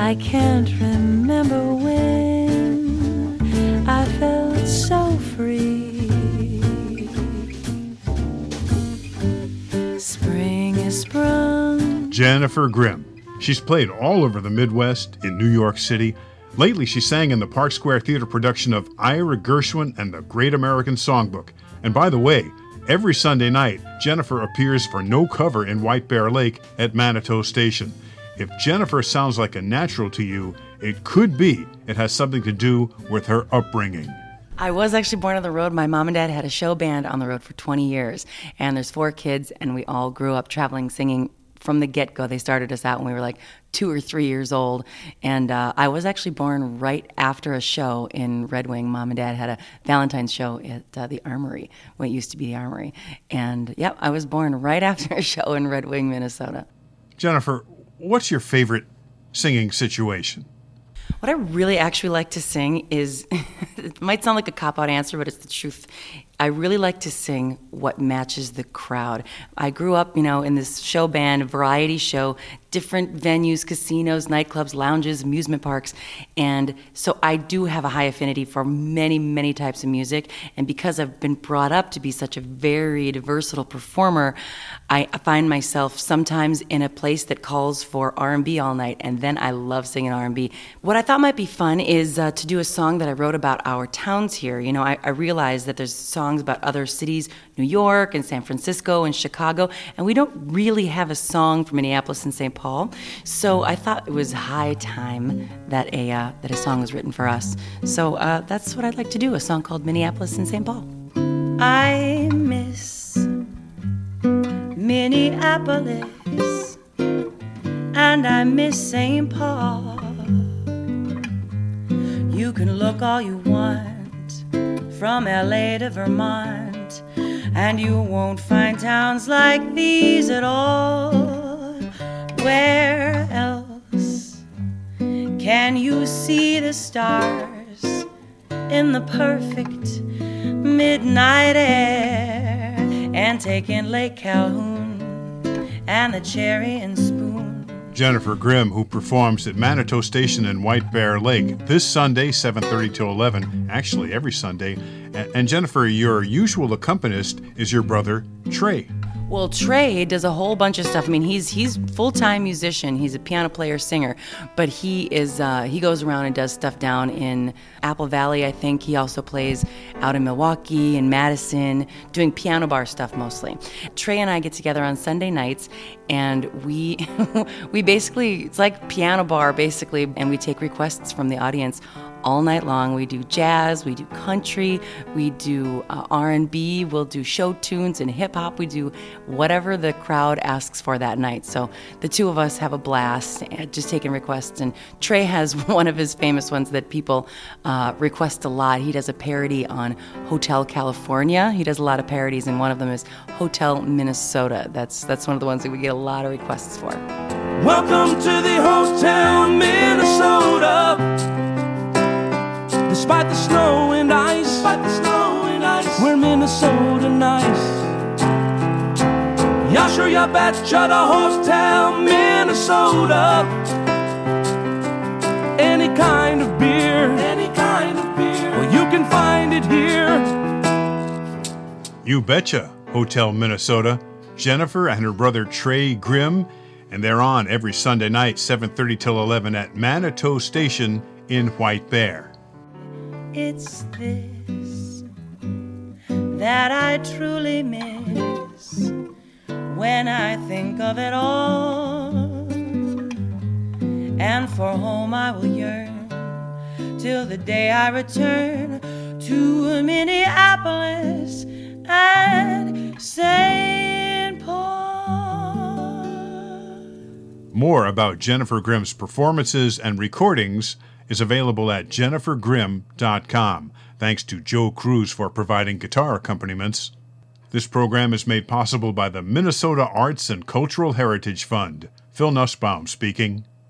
I can't remember when I felt so free. Spring is sprung. Jennifer Grimm. She's played all over the Midwest, in New York City. Lately, she sang in the Park Square Theater production of Ira Gershwin and the Great American Songbook. And by the way, every Sunday night, Jennifer appears for No Cover in White Bear Lake at Manitou Station. If Jennifer sounds like a natural to you, it could be it has something to do with her upbringing. I was actually born on the road. My mom and dad had a show band on the road for 20 years. And there's 4 kids, and we all grew up traveling, singing from the get-go. They started us out when we were like 2 or 3 years old. And I was actually born right after a show in Red Wing. Mom and Dad had a Valentine's show at the Armory, when it used to be the Armory. And, yep, I was born right after a show in Red Wing, Minnesota. Jennifer, what's your favorite singing situation? What I really actually like to sing is, it might sound like a cop-out answer, but it's the truth. I really like to sing what matches the crowd. I grew up, in this show band, variety show, different venues, casinos, nightclubs, lounges, amusement parks. And so I do have a high affinity for many, many types of music. And because I've been brought up to be such a varied, versatile performer, I find myself sometimes in a place that calls for R&B all night. And then I love singing R&B. What I thought might be fun is to do a song that I wrote about our towns here. I realize that there's songs about other cities, New York and San Francisco and Chicago, and we don't really have a song for Minneapolis and St. Paul. So I thought it was high time that a song was written for us. So that's what I'd like to do, a song called Minneapolis and St. Paul. I miss Minneapolis and I miss St. Paul. You can look all you want from LA to Vermont, and you won't find towns like these at all. Where else can you see the stars in the perfect midnight air and take in Lake Calhoun and the Cherry and Spoon? Jennifer Grimm, who performs at Manitou Station in White Bear Lake this Sunday, 7:30 till 11, actually every Sunday. And Jennifer, your usual accompanist is your brother, Trey. Well, Trey does a whole bunch of stuff. I mean, he's full-time musician. He's a piano player, singer, but he goes around and does stuff down in Apple Valley, I think. He also plays out in Milwaukee and Madison, doing piano bar stuff mostly. Trey and I get together on Sunday nights, and we basically, it's like piano bar basically, and we take requests from the audience all night long. We do jazz, we do country, we do R&B, we'll do show tunes and hip-hop. We do whatever the crowd asks for that night. So the two of us have a blast just taking requests. And Trey has one of his famous ones that people request a lot. He does a parody on Hotel California. He does a lot of parodies, and one of them is Hotel Minnesota. That's one of the ones that we get a lot of requests for. Welcome to the Hotel Minnesota. Despite the snow and ice, we're Minnesota nice. Yeah, sure, you betcha, the Hotel Minnesota. Any kind of beer, well, you can find it here. You betcha, Hotel Minnesota. Jennifer and her brother Trey Grimm, and they're on every Sunday night, 7:30 till 11 at Manitou Station in White Bear. It's this that I truly miss when I think of it all. And for home I will yearn till the day I return to Minneapolis and St. Paul. More about Jennifer Grimm's performances and recordings is available at jennifergrimm.com. Thanks to Joe Cruz for providing guitar accompaniments. This program is made possible by the Minnesota Arts and Cultural Heritage Fund. Phil Nussbaum speaking.